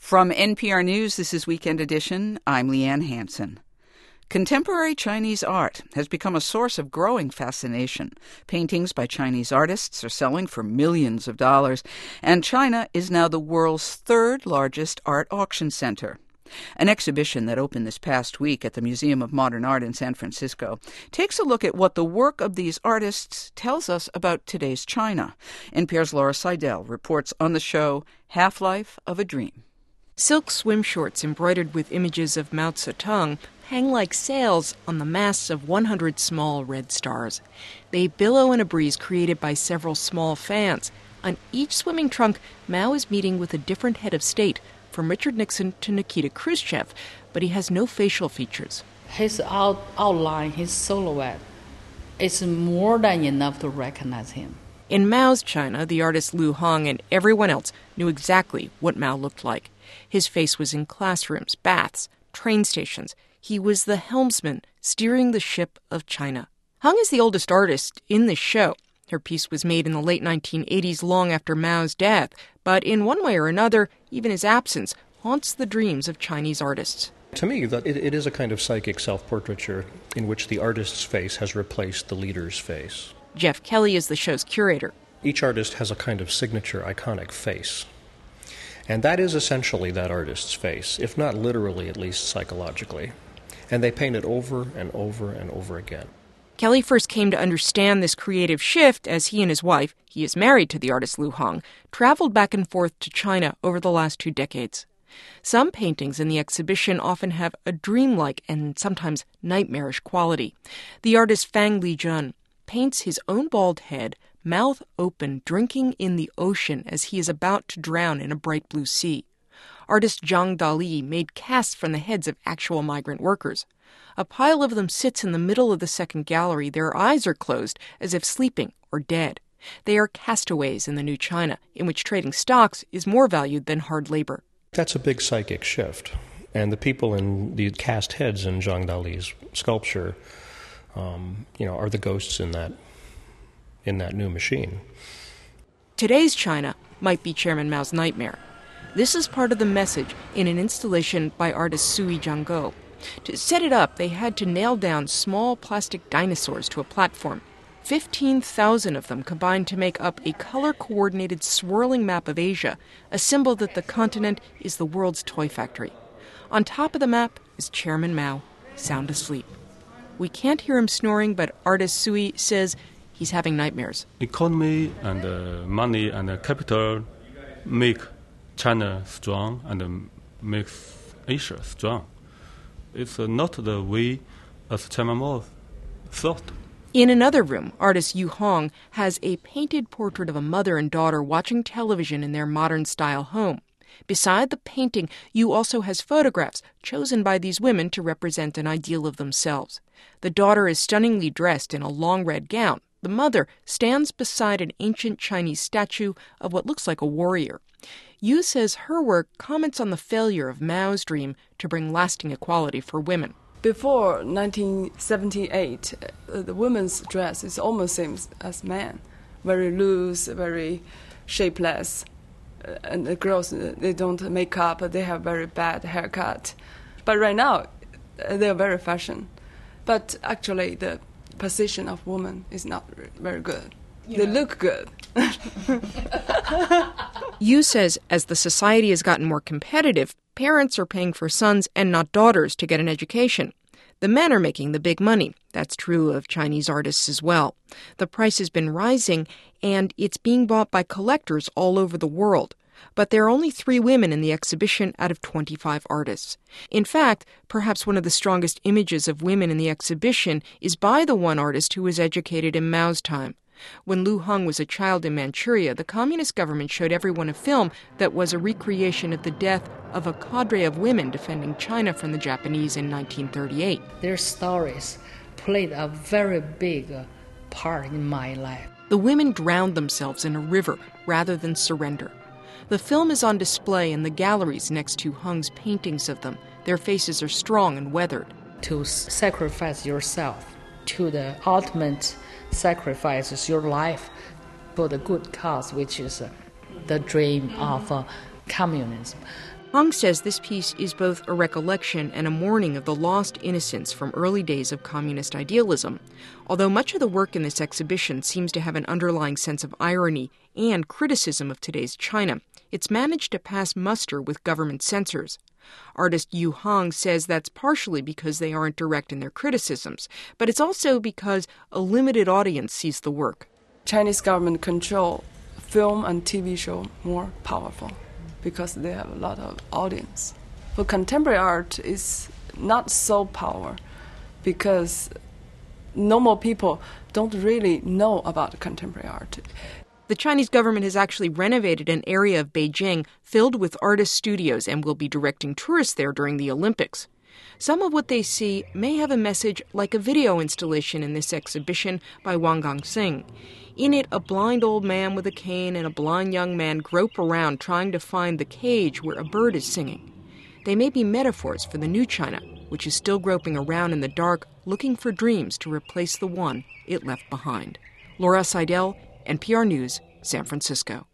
From NPR News, this is Weekend Edition. I'm Leanne Hansen. Contemporary Chinese art has become a source of growing fascination. Paintings by Chinese artists are selling for millions of dollars, and China is now the world's third largest art auction center. An exhibition that opened this past week at the Museum of Modern Art in San Francisco takes a look at what the work of these artists tells us about today's China. NPR's Laura Seidel reports on the show Half-Life of a Dream. Silk swim shorts embroidered with images of Mao Zedong hang like sails on the masts of 100 small red stars. They billow in a breeze created by several small fans. On each swimming trunk, Mao is meeting with a different head of state, from Richard Nixon to Nikita Khrushchev, but he has no facial features. His outline, his silhouette, is more than enough to recognize him. In Mao's China, the artist Lu Hong and everyone else knew exactly what Mao looked like. His face was in classrooms, baths, train stations. He was the helmsman steering the ship of China. Hong is the oldest artist in this show. Her piece was made in the late 1980s, long after Mao's death, but in one way or another, even his absence haunts the dreams of Chinese artists. To me, it is a kind of psychic self-portraiture in which the artist's face has replaced the leader's face. Jeff Kelly is the show's curator. Each artist has a kind of signature, iconic face. And that is essentially that artist's face, if not literally, at least psychologically. And they paint it over and over and over again. Kelly first came to understand this creative shift as he and his wife, he is married to the artist Lu Hong, traveled back and forth to China over the last 2 decades. Some paintings in the exhibition often have a dreamlike and sometimes nightmarish quality. The artist Fang Lijun paints his own bald head, mouth open, drinking in the ocean as he is about to drown in a bright blue sea. Artist Zhang Dali made casts from the heads of actual migrant workers. A pile of them sits in the middle of the second gallery. Their eyes are closed, as if sleeping or dead. They are castaways in the new China, in which trading stocks is more valued than hard labor. That's a big psychic shift. And the people in the cast heads in Zhang Dali's sculpture, are the ghosts in that new machine. Today's China might be Chairman Mao's nightmare. This is part of the message in an installation by artist Sui Jiangguo. To set it up, they had to nail down small plastic dinosaurs to a platform. 15,000 of them combined to make up a color-coordinated swirling map of Asia, a symbol that the continent is the world's toy factory. On top of the map is Chairman Mao, sound asleep. We can't hear him snoring, but artist Sui says he's having nightmares. Economy and money and capital make China strong and makes Asia strong. It's not the way as Chairman Mao thought. In another room, artist Yu Hong has a painted portrait of a mother and daughter watching television in their modern-style home. Beside the painting, Yu also has photographs chosen by these women to represent an ideal of themselves. The daughter is stunningly dressed in a long red gown. The mother stands beside an ancient Chinese statue of what looks like a warrior. Yu says her work comments on the failure of Mao's dream to bring lasting equality for women. Before 1978, the women's dress is almost same as men. Very loose, very shapeless. And the girls, they don't make up, they have very bad haircut. But right now, they're very fashion. But actually, the position of women is not very good. They look good. Yu says as the society has gotten more competitive, parents are paying for sons and not daughters to get an education. The men are making the big money. That's true of Chinese artists as well. The price has been rising, and it's being bought by collectors all over the world. But there are only 3 women in the exhibition out of 25 artists. In fact, perhaps one of the strongest images of women in the exhibition is by the one artist who was educated in Mao's time. When Lu Hong was a child in Manchuria, the communist government showed everyone a film that was a recreation of the death of a cadre of women defending China from the Japanese in 1938. Their stories played a very big part in my life. The women drowned themselves in a river rather than surrender. The film is on display in the galleries next to Hong's paintings of them. Their faces are strong and weathered. To sacrifice yourself to the ultimate sacrifices your life for the good cause, which is the dream of communism. Hong says this piece is both a recollection and a mourning of the lost innocence from early days of communist idealism. Although much of the work in this exhibition seems to have an underlying sense of irony and criticism of today's China, it's managed to pass muster with government censors. Artist Yu Hong says that's partially because they aren't direct in their criticisms, but it's also because a limited audience sees the work. Chinese government control film and TV show more powerful because they have a lot of audience. For contemporary art, it's not so power because normal people don't really know about contemporary art. The Chinese government has actually renovated an area of Beijing filled with artist studios and will be directing tourists there during the Olympics. Some of what they see may have a message like a video installation in this exhibition by Wang Gangxing. In it, a blind old man with a cane and a blind young man grope around trying to find the cage where a bird is singing. They may be metaphors for the new China, which is still groping around in the dark, looking for dreams to replace the one it left behind. Laura Seidel, NPR News, San Francisco.